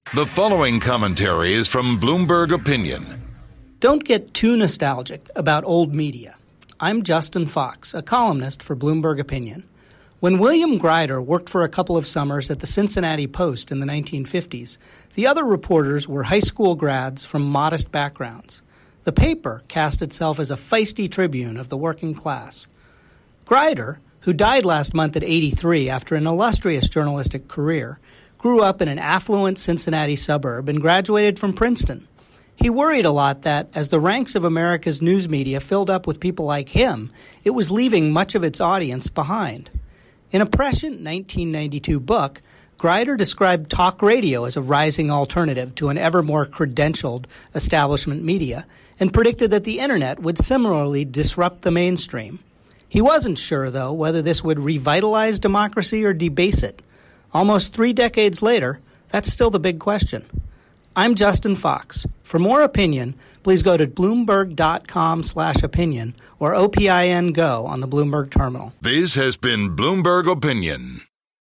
The following commentary is from Bloomberg Opinion. Don't get too nostalgic about old media. I'm Justin Fox, a columnist for Bloomberg Opinion. When William Greider worked for a couple of summers at the Cincinnati Post in the 1950s, the other reporters were high school grads from modest backgrounds. The paper cast itself as a feisty tribune of the working class. Greider, who died last month at 83 after an illustrious journalistic career, grew up in an affluent Cincinnati suburb and graduated from Princeton. He worried a lot that, as the ranks of America's news media filled up with people like him, it was leaving much of its audience behind. In a prescient 1992 book, Greider described talk radio as a rising alternative to an ever more credentialed establishment media and predicted that the internet would similarly disrupt the mainstream. He wasn't sure, though, whether this would revitalize democracy or debase it. Almost 3 decades later, that's still the big question. I'm Justin Fox. For more opinion, please go to Bloomberg.com/opinion or OPIN Go on the Bloomberg terminal. This has been Bloomberg Opinion.